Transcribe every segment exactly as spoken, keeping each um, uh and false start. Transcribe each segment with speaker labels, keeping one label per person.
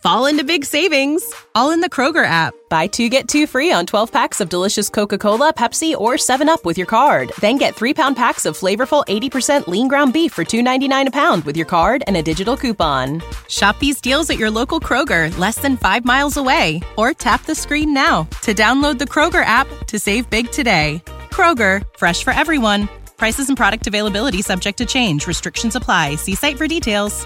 Speaker 1: fall into big savings, all in the Kroger app. Buy two, get two free on twelve packs of delicious Coca-Cola, Pepsi, or seven up with your card. Then get three-pound packs of flavorful eighty percent lean ground beef for two ninety-nine a pound with your card and a digital coupon. Shop these deals at your local Kroger, less than five miles away. Or tap the screen now to download the Kroger app to save big today. Kroger, fresh for everyone. Prices and product availability subject to change. Restrictions apply. See site for details.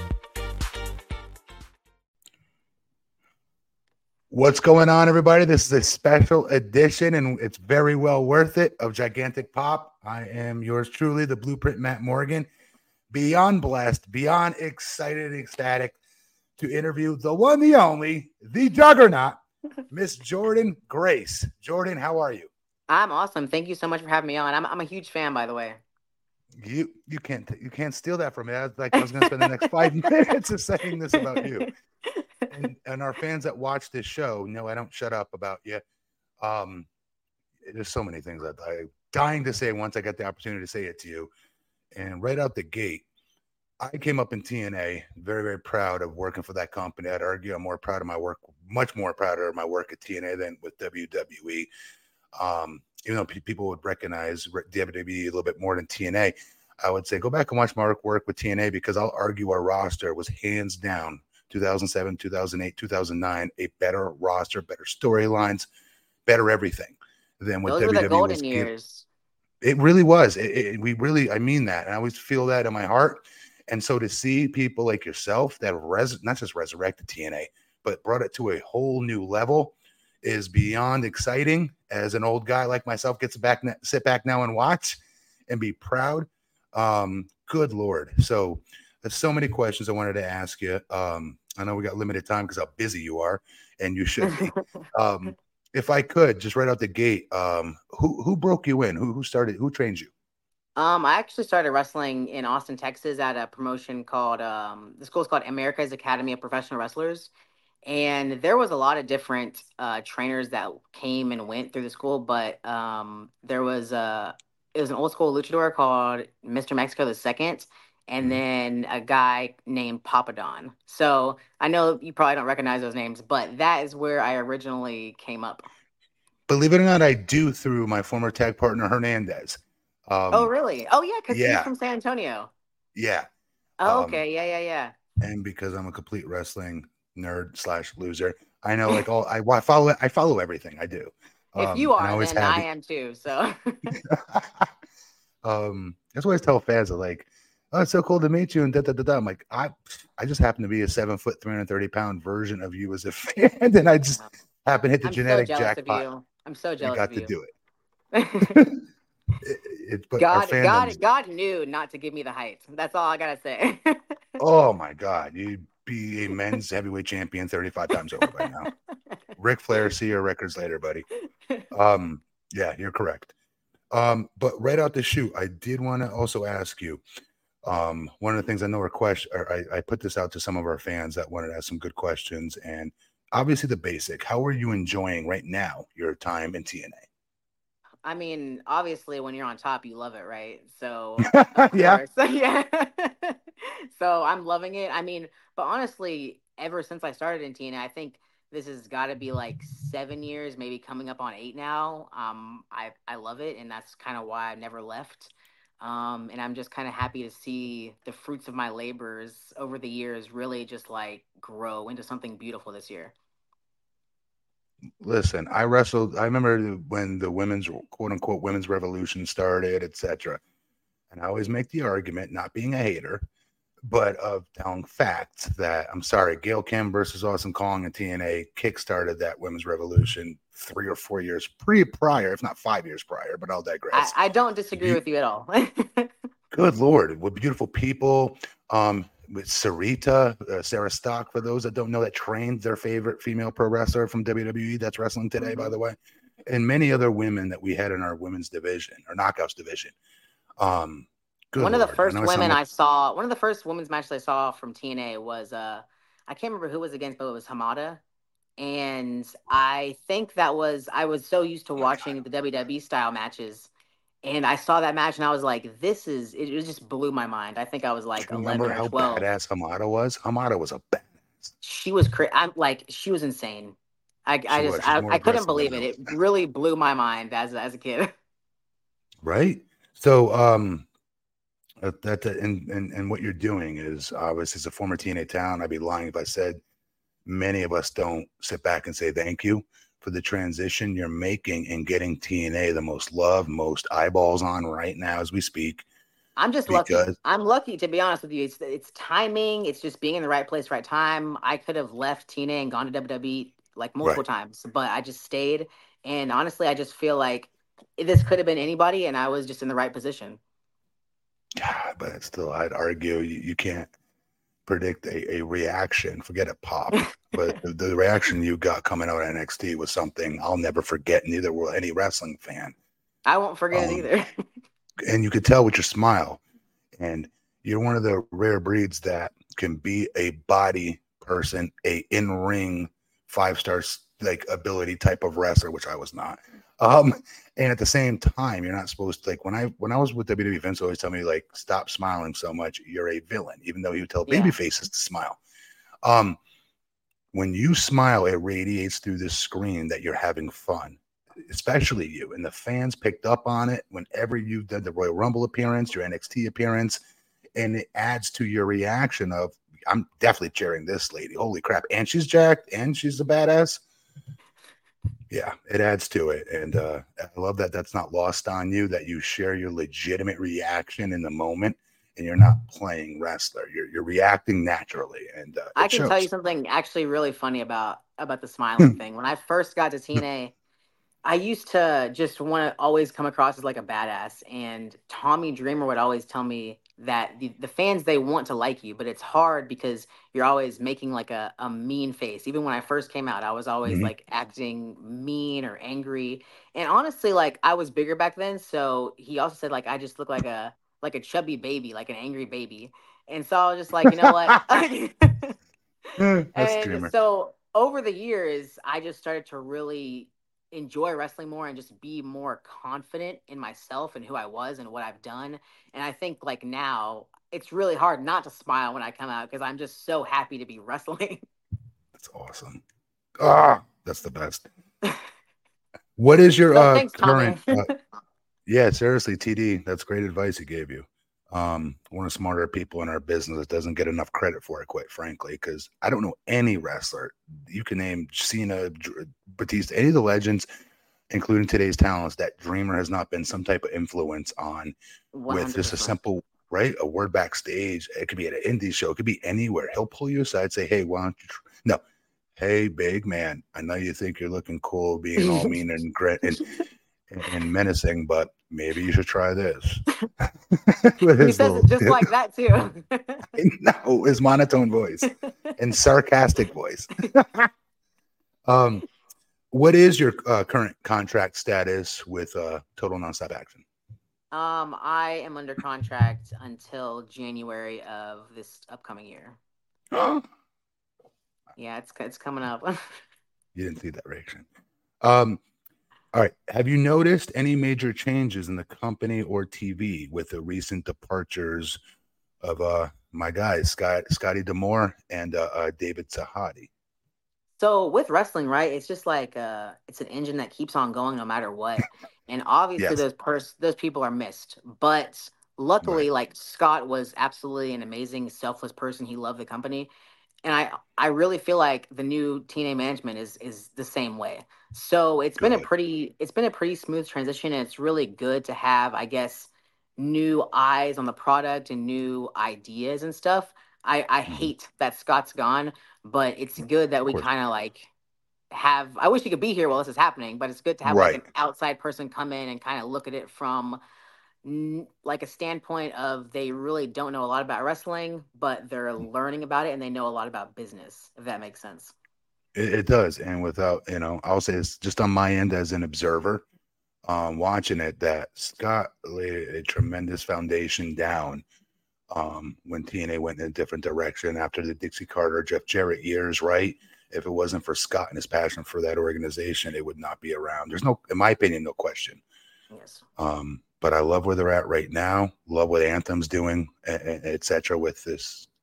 Speaker 2: What's going on, everybody? This is a special edition, and it's very well worth it, of Gigantic Pop. I am yours truly, the Blueprint Matt Morgan. Beyond blessed, beyond excited and ecstatic to interview the one, the only, the juggernaut, Miss Jordynne Grace. Jordynne, how are you?
Speaker 3: I'm awesome. Thank you so much for having me on. I'm I'm a huge fan, by the way.
Speaker 2: You you can't you can't steal that from me. I was like I was going to spend the next five minutes of saying this about you. And, and our fans that watch this show know I don't shut up about you. Um, there's so many things that I'm dying to say once I get the opportunity to say it to you. And right out the gate, I came up in T N A, very, very proud of working for that company. I'd argue I'm more proud of my work, much more proud of my work at T N A than with W W E. Um, even though pe- people would recognize W W E a little bit more than T N A, I would say go back and watch my work, work with T N A, because I'll argue our roster was hands down two thousand seven, two thousand eight, two thousand nine, a better roster, better storylines, better everything than what
Speaker 3: Those
Speaker 2: W W E
Speaker 3: were the golden
Speaker 2: was.
Speaker 3: years.
Speaker 2: It really was. It, it, we really, I mean that. And I always feel that in my heart. And so to see people like yourself that have res- not just resurrected T N A, but brought it to a whole new level is beyond exciting. As an old guy like myself gets back, sit back now and watch and be proud. Um, good Lord. So there's so many questions I wanted to ask you. Um, I know we got limited time because how busy you are, and you should be. um, if I could, just right out the gate, um, who who broke you in? Who who started? Who trained you?
Speaker 3: Um, I actually started wrestling in Austin, Texas, at a promotion called um, the school's called America's Academy of Professional Wrestlers, and there was a lot of different uh, trainers that came and went through the school, but um, there was a it was an old school luchador called Mister Mexico the Second. And then a guy named Papa Don. So I know you probably don't recognize those names, but that is where I originally came up.
Speaker 2: Believe it or not, I do, through my former tag partner, Hernandez. Um,
Speaker 3: oh, really? Oh, yeah, because
Speaker 2: yeah.
Speaker 3: he's from San Antonio.
Speaker 2: Yeah.
Speaker 3: Oh,
Speaker 2: Um,
Speaker 3: okay. Yeah, yeah, yeah.
Speaker 2: And because I'm a complete wrestling nerd slash loser, I know like all I, I follow I follow everything I do.
Speaker 3: If
Speaker 2: Um,
Speaker 3: you
Speaker 2: and I
Speaker 3: are,
Speaker 2: always
Speaker 3: then
Speaker 2: have
Speaker 3: I
Speaker 2: it.
Speaker 3: am too. So
Speaker 2: um, that's what I tell fans. Are like, oh, it's so cool to meet you, and da da da da. I'm like, I, I just happen to be a seven foot, three hundred thirty pound version of you as a fan, and I just happen to hit the
Speaker 3: I'm
Speaker 2: genetic
Speaker 3: so jealous
Speaker 2: jackpot.
Speaker 3: of you. I'm so jealous
Speaker 2: I got
Speaker 3: of
Speaker 2: to
Speaker 3: you.
Speaker 2: do it. it, it but
Speaker 3: God,
Speaker 2: our
Speaker 3: God,
Speaker 2: fandoms,
Speaker 3: God knew not to give me the height. That's all I gotta say.
Speaker 2: oh my God, you'd be a men's heavyweight champion thirty-five times over by now. Ric Flair, see your records later, buddy. Um, yeah, you're correct. Um, but right out the chute, I did want to also ask you. Um, one of the things I know are question, or I, I put this out to some of our fans that wanted to ask some good questions, and obviously the basic. How are you enjoying right now your time in T N A?
Speaker 3: I mean, obviously, when you're on top, you love it, right? So,
Speaker 2: yeah,
Speaker 3: yeah. So I'm loving it. I mean, but honestly, ever since I started in T N A, I think this has got to be like seven years, maybe coming up on eight now. Um, I I love it, and that's kind of why I never left. Um, and I'm just kind of happy to see the fruits of my labors over the years really just like grow into something beautiful this year.
Speaker 2: Listen, I wrestled. I remember when the women's quote unquote women's revolution started, et cetera. And I always make the argument, not being a hater, but of telling facts that I'm sorry, Gail Kim versus Awesome Kong and T N A kickstarted that women's revolution three or four years pre prior, if not five years prior. But I'll digress.
Speaker 3: I, I don't disagree
Speaker 2: you,
Speaker 3: with you at all.
Speaker 2: Good Lord, with beautiful people. Um, with Sarita, uh, Sarah Stock, for those that don't know, that trained their favorite female pro wrestler from W W E that's wrestling today, mm-hmm. by the way, and many other women that we had in our women's division, our knockouts division. Um, good
Speaker 3: one
Speaker 2: Lord.
Speaker 3: of the first
Speaker 2: I
Speaker 3: women
Speaker 2: like-
Speaker 3: I saw, one of the first women's matches I saw from T N A was, uh, I can't remember who it was against, but it was Hamada. And I think that was, I was so used to watching the W W E style matches. And I saw that match and I was like, this is, it, it just blew my mind. I think I was like eleven or twelve.
Speaker 2: Remember how badass Hamada was? Hamada was a badass.
Speaker 3: she was cra- I'm like she was insane. I
Speaker 2: She
Speaker 3: I just
Speaker 2: was. She's
Speaker 3: I,
Speaker 2: more
Speaker 3: I couldn't
Speaker 2: aggressive than
Speaker 3: believe it.
Speaker 2: you.
Speaker 3: It really blew my mind as as a kid.
Speaker 2: Right? So, um, that, that and, and and what you're doing is obviously as a former T N A talent, I'd be lying if I said many of us don't sit back and say thank you for the transition you're making and getting T N A the most love, most eyeballs on right now as we speak.
Speaker 3: I'm just lucky.
Speaker 2: Because
Speaker 3: I'm lucky to be honest with you. It's it's timing. It's just being in the right place, right time. I could have left T N A and gone to W W E like multiple
Speaker 2: right,
Speaker 3: times, but I just stayed. And honestly, I just feel like this could have been anybody, and I was just in the right position.
Speaker 2: God, but still, I'd argue you, you can't predict a, a reaction. Forget a pop, but the, the reaction you got coming out of N X T was something I'll never forget. Neither will any wrestling fan.
Speaker 3: I won't forget it
Speaker 2: Um,
Speaker 3: either.
Speaker 2: and you could tell with your smile. And you're one of the rare breeds that can be a body person, a in-ring five stars like ability type of wrestler, which I was not. Um, and at the same time, you're not supposed to like when I when I was with W W E, Vince always tell me like stop smiling so much. You're a villain, even though he would tell baby
Speaker 3: Yeah.
Speaker 2: faces to smile. Um, when you smile, it radiates through the screen that you're having fun. Especially you and the fans picked up on it whenever you did the Royal Rumble appearance, your N X T appearance, and it adds to your reaction of I'm definitely cheering this lady. Holy crap. And she's jacked and she's a badass. Yeah, it adds to it. And uh, I love that that's not lost on you, that you share your legitimate reaction in the moment and you're not playing wrestler. You're, you're reacting naturally. And uh,
Speaker 3: I
Speaker 2: it
Speaker 3: can tell you
Speaker 2: shows.
Speaker 3: something actually really funny about about the smiling thing. When I first got to T N A, I used to just want to always come across as like a badass, and Tommy Dreamer would always tell me that the, the fans, they want to like you, but it's hard because you're always making like a, a mean face. Even when I first came out, I was always
Speaker 2: Mhm.
Speaker 3: like acting mean or angry. And honestly, like I was bigger back then, so he also said like I just look like a like a chubby baby, like an angry baby. And so I was just like, you know what?
Speaker 2: That's
Speaker 3: And
Speaker 2: Dreamer.
Speaker 3: so over the years, I just started to really enjoy wrestling more and just be more confident in myself and who I was and what I've done. And I think like now it's really hard not to smile when I come out because I'm just so happy to be wrestling.
Speaker 2: That's awesome. Ah, that's the best. What is your
Speaker 3: So
Speaker 2: uh
Speaker 3: thanks, Tommy.
Speaker 2: current uh, yeah, seriously, T D, that's great advice he gave you. Um, one of the smarter people in our business that doesn't get enough credit for it, quite frankly, because I don't know any wrestler. You can name Cena, Dr- Batista, any of the legends, including today's talents, that Dreamer has not been some type of influence on with just a
Speaker 3: one hundred percent.
Speaker 2: simple, right? A word backstage. It could be at an indie show. It could be anywhere. He'll pull you aside, say, hey, why don't you? Tr-? No. Hey, big man, I know you think you're looking cool being all mean and grit and, and menacing, but maybe you should try this. With
Speaker 3: He
Speaker 2: his
Speaker 3: says
Speaker 2: little,
Speaker 3: it just like that too.
Speaker 2: no, his monotone voice and sarcastic voice. um, what is your uh, current contract status with uh, Total Nonstop Action?
Speaker 3: Um, I am under contract until January of this upcoming year.
Speaker 2: Oh,
Speaker 3: Yeah, it's it's coming up.
Speaker 2: you didn't see that reaction. Um, all right. Have you noticed any major changes in the company or T V with the recent departures of uh, my guys, Scott, Scotty Demore and uh, uh, David Sahadi?
Speaker 3: So with wrestling, right? It's just like uh it's an engine that keeps on going no matter what. And obviously
Speaker 2: Yes.
Speaker 3: those pers those people are missed. But
Speaker 2: Right.
Speaker 3: luckily, like Scott was absolutely an amazing, selfless person. He loved the company. And I I really feel like the new T N A management is is the same way. So it's been a
Speaker 2: Good.
Speaker 3: pretty it's been a pretty smooth transition, and it's really good to have, I guess, new eyes on the product and new ideas and stuff. I I
Speaker 2: Mhm.
Speaker 3: hate that Scott's gone, but it's good that
Speaker 2: Of
Speaker 3: we
Speaker 2: course.
Speaker 3: kind of like have. I wish he could be here while this is happening, but it's good to have like
Speaker 2: Right.
Speaker 3: an outside person come in and kind of look at it from n- like a standpoint of they really don't know a lot about wrestling, but they're learning about it and they know a lot about business, if that makes sense.
Speaker 2: It, it does. And without, you know, I'll say it's just on my end as an observer, um, watching it, that Scott laid a tremendous foundation down um, when T N A went in a different direction after the Dixie Carter, Jeff Jarrett years, right? If it wasn't for Scott and his passion for that organization, it would not be around. There's no, in my opinion, no question.
Speaker 3: Yes.
Speaker 2: Um, but I love where they're at right now. Love what Anthem's doing, et cetera, with this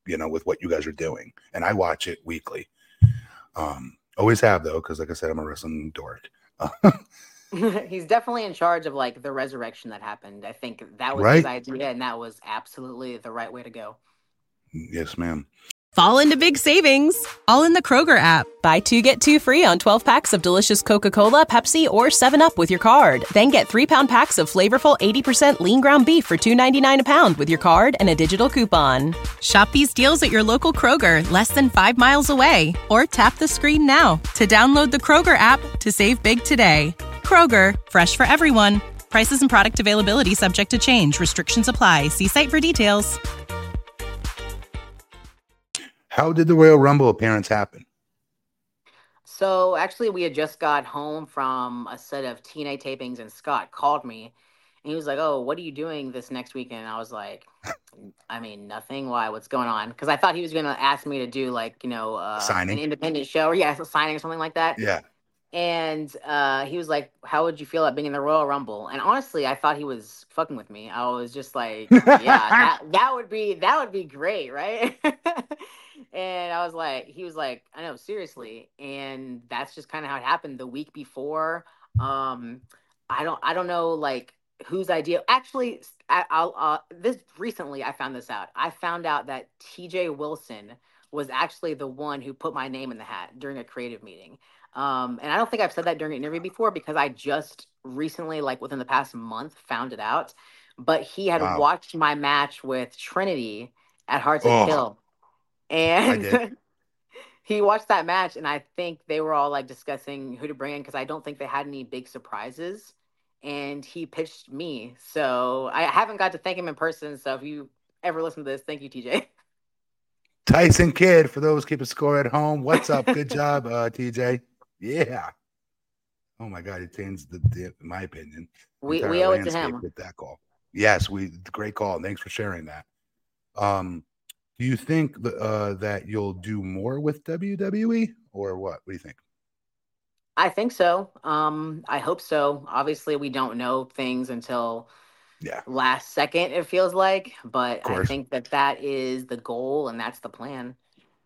Speaker 2: you know, with what you guys are doing. And I watch it weekly. Um, always have though, because like I said, I'm a wrestling dork.
Speaker 3: He's definitely in charge of like the resurrection that happened. I think that was
Speaker 2: Right?
Speaker 3: his idea, and that was absolutely the right way to go.
Speaker 2: Yes, ma'am.
Speaker 1: Fall into big savings, all in the Kroger app. Buy two, get two free on twelve packs of delicious Coca-Cola, Pepsi, or seven up with your card. Then get three-pound packs of flavorful eighty percent lean ground beef for two ninety-nine a pound with your card and a digital coupon. Shop these deals at your local Kroger, less than five miles away. Or tap the screen now to download the Kroger app to save big today. Kroger, fresh for everyone. Prices and product availability subject to change. Restrictions apply. See site for details.
Speaker 2: How did the Royal Rumble appearance happen?
Speaker 3: So actually, we had just got home from a set of T N A tapings, and Scott called me, and he was like, "Oh, what are you doing this next weekend?" And I was like, "I mean, nothing. Why? What's going on?" Because I thought he was going to ask me to do like, you know, uh,
Speaker 2: Signing.
Speaker 3: an independent show, or yeah, a signing or something like that.
Speaker 2: Yeah.
Speaker 3: And uh, he was like, "How would you feel about being in the Royal Rumble?" And honestly, I thought he was fucking with me. I was just like, "Yeah, that, that would be that would be great, right?" And I was like, he was like, "I know, seriously." And that's just kind of how it happened. The week before, um, I don't, I don't know, like whose idea. Actually, I, I'll uh, this recently I found this out. I found out that T J Wilson was actually the one who put my name in the hat during a creative meeting. Um, and I don't think I've said that during an interview before because I just recently, like within the past month, found it out. But he had
Speaker 2: Wow.
Speaker 3: watched my match with Trinity at Hard to
Speaker 2: Oh,
Speaker 3: Kill. And he watched that match, and I think they were all like discussing who to bring in because I don't think they had any big surprises. And he pitched me. So I haven't got to thank him in person. So if you ever listen to this, thank you, T J.
Speaker 2: Tyson Kidd, for those keeping score at home. What's up? Good job, uh, T J. Yeah. Oh my God, it changed the, the in my opinion.
Speaker 3: We we owe it to
Speaker 2: landscape
Speaker 3: him.
Speaker 2: with that call. Yes, we great call. Thanks for sharing that. Um, do you think the, uh, that you'll do more with W W E or what? What do you think?
Speaker 3: I think so. Um, I hope so. Obviously, we don't know things until
Speaker 2: Yeah.
Speaker 3: last second, it feels like, but
Speaker 2: Of
Speaker 3: I
Speaker 2: course.
Speaker 3: think that that is the goal and that's the plan.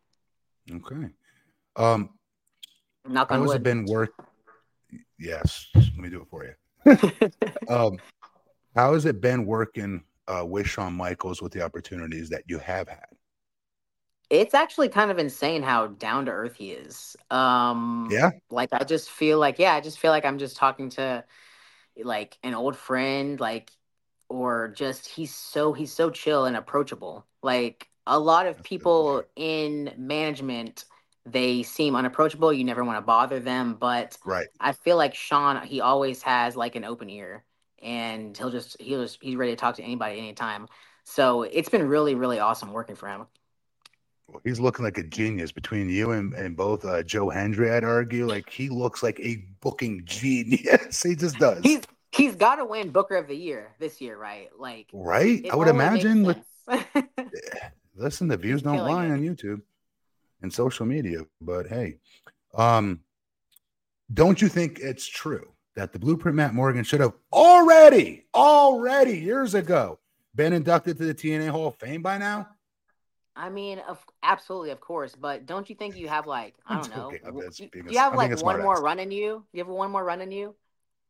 Speaker 2: Okay. Um,
Speaker 3: Knock
Speaker 2: how
Speaker 3: on
Speaker 2: has it
Speaker 3: wood.
Speaker 2: been work? Yes, let me do it for you. um, how has it been working uh, with Shawn Michaels with the opportunities that you have had?
Speaker 3: It's actually kind of insane how down to earth he is. Um,
Speaker 2: Yeah.
Speaker 3: like I just feel like, yeah, I just feel like I'm just talking to like an old friend, like, or just he's so he's so chill and approachable. Like a lot of
Speaker 2: That's
Speaker 3: people
Speaker 2: good.
Speaker 3: in management, they seem unapproachable. You never want to bother them, but
Speaker 2: Right.
Speaker 3: I feel like Shawn, he always has like an open ear, and he'll just he'll just he's ready to talk to anybody anytime. So it's been really really awesome working for him.
Speaker 2: Well, he's looking like a genius between you and, and both uh, Joe Hendry, I'd argue. Like he looks like a booking genius. He just does.
Speaker 3: He's he's got to win Booker of the Year this year, right? Like,
Speaker 2: right?
Speaker 3: it
Speaker 2: I would
Speaker 3: only makes
Speaker 2: imagine. With
Speaker 3: sense.
Speaker 2: listen, the views
Speaker 3: He's
Speaker 2: don't
Speaker 3: killing
Speaker 2: lie
Speaker 3: it.
Speaker 2: on YouTube and social media. But hey, um, don't you think it's true that the Blueprint Matt Morgan should have already, already years ago been inducted to the T N A Hall of Fame by now?
Speaker 3: I mean, of absolutely, of course, but don't you think you have like I
Speaker 2: I'm
Speaker 3: don't know?
Speaker 2: joking. I'm
Speaker 3: w-
Speaker 2: just
Speaker 3: Do
Speaker 2: being a-
Speaker 3: you have
Speaker 2: I'm being
Speaker 3: like
Speaker 2: a
Speaker 3: one more
Speaker 2: smartass.
Speaker 3: run in you? Do you have one more run in you?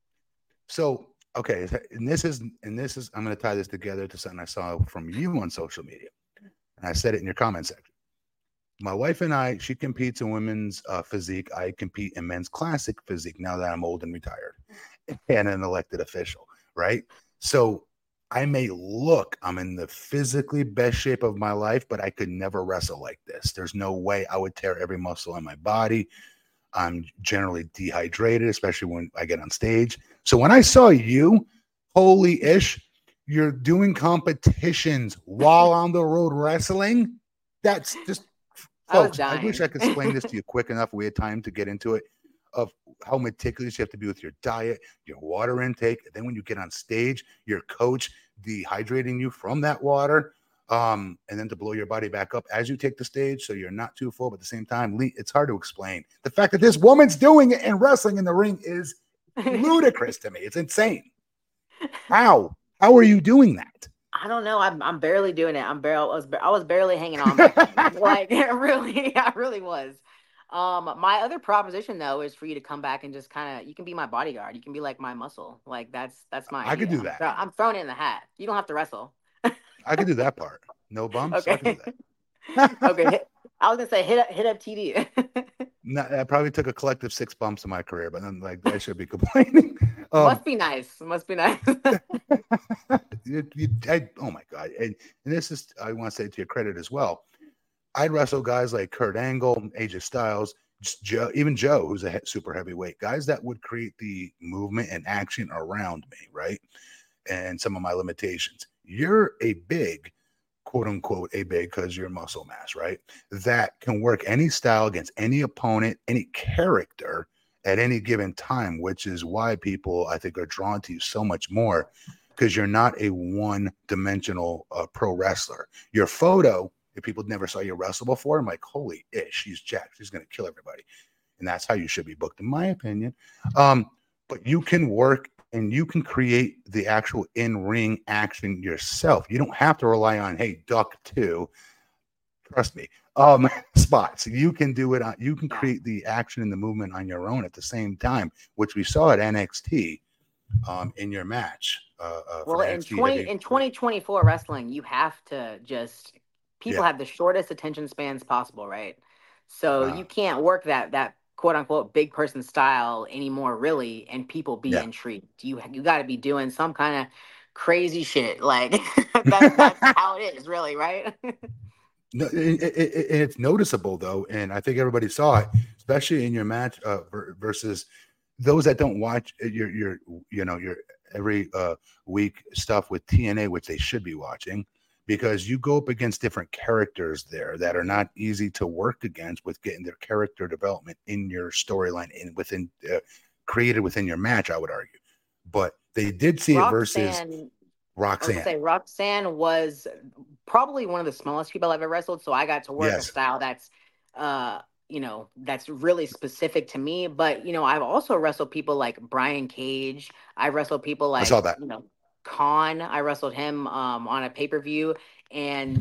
Speaker 2: So, okay, and this is, and this is, I'm going to tie this together to something I saw from you on social media, and I said it in your comment section. My wife and I, she competes in women's uh, physique. I compete in men's classic physique now that I'm old and retired and an elected official, right? So I may look, I'm in the physically best shape of my life, but I could never wrestle like this. There's no way I would tear every muscle in my body. I'm generally dehydrated, especially when I get on stage. So when I saw you, holy ish, you're doing competitions while on the road wrestling. That's just, folks, I, I wish I could explain this to you quick enough. We had time to get into it of how meticulous you have to be with your diet, your water intake. And then when you get on stage, your coach dehydrating you from that water. Um, and then to blow your body back up as you take the stage so you're not too full, but at the same time, it's hard to explain. The fact that this woman's doing it and wrestling in the ring is ludicrous to me. It's insane. How? How are you doing that?
Speaker 3: I don't know. I'm I'm barely doing it. I'm barely I was I was barely hanging on back then. Like really, I really was. Um, my other proposition though is for you to come back and just kind of you can be my bodyguard. You can be like my muscle. Like that's that's my
Speaker 2: I could
Speaker 3: idea.
Speaker 2: do
Speaker 3: I'm
Speaker 2: that.
Speaker 3: throw, I'm throwing it in the hat. You don't have to wrestle.
Speaker 2: I could do that part. No bumps. I could
Speaker 3: Okay.
Speaker 2: do that.
Speaker 3: Okay. Hit, I was gonna say hit up hit up T D.
Speaker 2: No, I probably took a collective six bumps in my career, but then like I should be complaining. Um,
Speaker 3: Must be nice. Must be nice.
Speaker 2: you, you, I, oh my god! And, and this is I want to say to your credit as well. I'd wrestle guys like Kurt Angle, A J Styles, just Joe, even Joe, who's a he- super heavyweight, guys that would create the movement and action around me, right? And some of my limitations. You're a big, quote unquote, a big because you're muscle mass, right? That can work any style against any opponent, any character at any given time, which is why people, I think, are drawn to you so much more because you're not a one dimensional uh, pro wrestler. Your photo, if people never saw you wrestle before, I'm like, holy ish, she's jacked. She's going to kill everybody. And that's how you should be booked, in my opinion. Um, but you can work and you can create the actual in-ring action yourself. You don't have to rely on, hey, duck two. Trust me. Um, spots. You can do it on, you can create the action and the movement on your own at the same time, which we saw at N X T um, in your match. Uh, uh,
Speaker 3: Well, in
Speaker 2: N X T,
Speaker 3: twenty
Speaker 2: w-
Speaker 3: in twenty twenty-four wrestling, you have to just people
Speaker 2: yeah.
Speaker 3: have the shortest attention spans possible, right? So
Speaker 2: Uh,
Speaker 3: you can't work that that quote unquote big person style anymore, really, and people be
Speaker 2: yeah.
Speaker 3: intrigued. You you got to be doing some kind of crazy shit, like that's that's how it is, really, right?
Speaker 2: No, it, it, it, it's noticeable though, and I think everybody saw it, especially in your match uh, versus those that don't watch your your you know your every uh, week stuff with T N A, which they should be watching, because you go up against different characters there that are not easy to work against with getting their character development in your storyline and within uh, created within your match. I would argue, but they did see it versus
Speaker 3: Roxanne, I was
Speaker 2: Roxanne.
Speaker 3: gonna say Roxanne was probably one of the smallest people I've ever wrestled, so I got to work a
Speaker 2: Yes.
Speaker 3: style that's uh you know that's really specific to me. But you know, I've also wrestled people like Brian Cage. I wrestled people
Speaker 2: I saw
Speaker 3: like
Speaker 2: that.
Speaker 3: you know Khan. I wrestled him um on a pay-per-view, and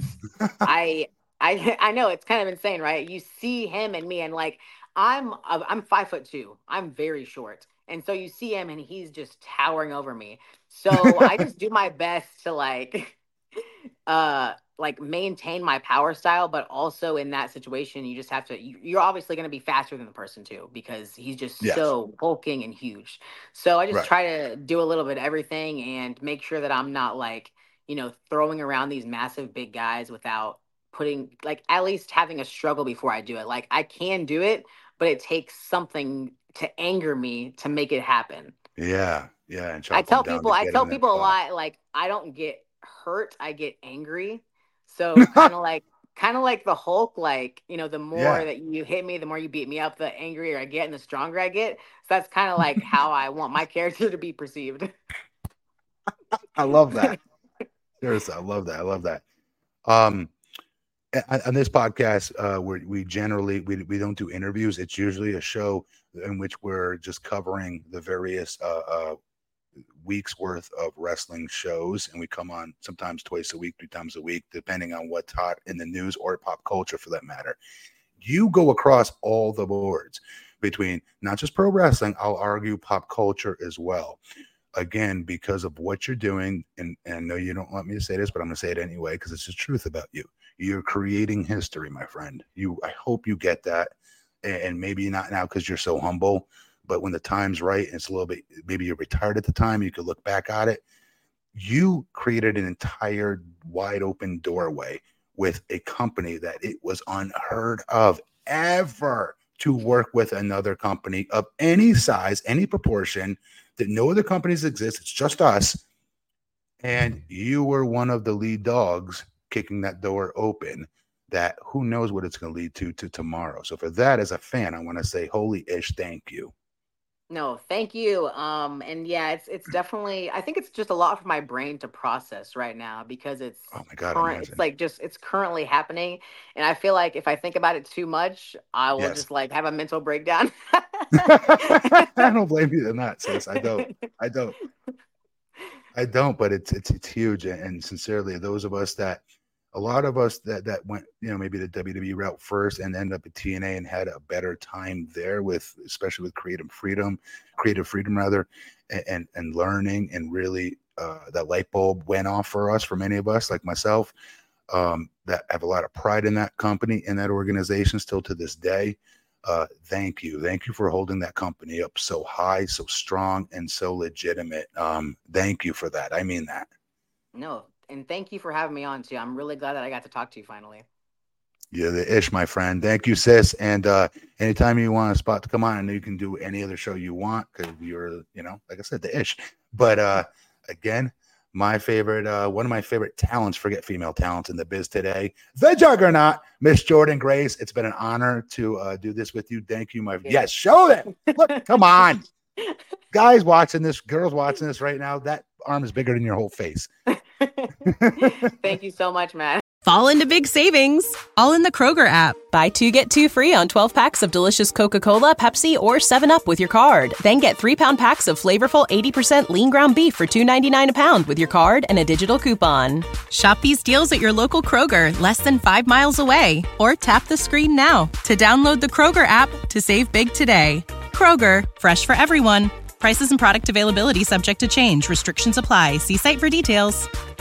Speaker 3: I I I know it's kind of insane, right? You see him and me, and like I'm I'm five foot two. I'm very short, and so you see him, and he's just towering over me. So I just do my best to like uh like maintain my power style, but also in that situation you just have to you, you're obviously going to be faster than the person too because he's just
Speaker 2: Yes.
Speaker 3: so hulking and huge. So I just
Speaker 2: Right.
Speaker 3: try to do a little bit of everything and make sure that I'm not like, you know, throwing around these massive big guys without putting like at least having a struggle before I do it. Like I can do it, but it takes something to anger me to make it happen.
Speaker 2: Yeah, yeah, and
Speaker 3: I
Speaker 2: chop them
Speaker 3: tell
Speaker 2: down
Speaker 3: people,
Speaker 2: to
Speaker 3: I
Speaker 2: get
Speaker 3: tell
Speaker 2: in that
Speaker 3: people a
Speaker 2: spot.
Speaker 3: lot, like I don't get hurt, I get angry. So kind of like, kind of like the Hulk, like you know, the more
Speaker 2: Yeah,
Speaker 3: that you hit me, the more you beat me up, the angrier I get, and the stronger I get. So that's kind of like how I want my character to be perceived.
Speaker 2: I love that. Seriously, I love that. I love that. Um, on on this podcast, uh, where we generally we we don't do interviews. It's usually a show in which we're just covering the various uh, uh weeks worth of wrestling shows, and we come on sometimes twice a week, three times a week, depending on what's hot in the news or pop culture for that matter. You go across all the boards between not just pro wrestling, I'll argue pop culture as well. Again, because of what you're doing, and, and I know you don't want me to say this, but I'm going to say it anyway because it's the truth about you. You're creating history, my friend. You, I hope you get that, and, and maybe not now because you're so humble, but when the time's right, and it's a little bit, maybe you're retired at the time, you could look back at it. You created an entire wide open doorway with a company that it was unheard of ever to work with another company of any size, any proportion, that no other companies exist. It's just us. And you were one of the lead dogs kicking that door open that who knows what it's going to lead to to tomorrow. So for that, as a fan, I want to say, holy ish, thank you.
Speaker 3: No, thank you. Um, and yeah, it's it's definitely I think it's just a lot for my brain to process right now because it's
Speaker 2: Oh my God,
Speaker 3: current it's
Speaker 2: imagine.
Speaker 3: like just it's currently happening. And I feel like if I think about it too much, I will
Speaker 2: Yes.
Speaker 3: just like have a mental breakdown.
Speaker 2: I don't blame you in that, sis. I don't. I don't. I don't, but it's it's it's huge. And sincerely, those of us that, a lot of us that that went, you know, maybe the W W E route first and ended up at T N A and had a better time there with, especially with creative freedom, creative freedom rather, and and, and learning, and really uh, that light bulb went off for us, for many of us, like myself, um, that have a lot of pride in that company, in that organization, still to this day. Uh, thank you. Thank you for holding that company up so high, so strong, and so legitimate. Um, thank you for that. I mean that.
Speaker 3: No, and thank you for having me on too. I'm really glad that I got to talk to you finally.
Speaker 2: You're the ish, my friend. Thank you, sis. And uh, anytime you want a spot to come on, I know you can do any other show you want because you're, you know, like I said, the ish. But uh, again, my favorite, uh, one of my favorite talents, forget female talents in the biz today, the juggernaut, Miss Jordynne Grace. It's been an honor to uh, do this with you. Thank you, my. Yeah. Yes, show them. Look, come on. Guys watching this, girls watching this right now, that arm is bigger than your whole face.
Speaker 3: Thank you so much, Matt.
Speaker 1: Fall into big savings, all in the Kroger app. Buy two, get two free on twelve packs of delicious Coca-Cola, Pepsi, or seven up with your card. Then get three-pound packs of flavorful eighty percent lean ground beef for two ninety-nine a pound with your card and a digital coupon. Shop these deals at your local Kroger, less than five miles away. Or tap the screen now to download the Kroger app to save big today. Kroger, fresh for everyone. Prices and product availability subject to change. Restrictions apply. See site for details.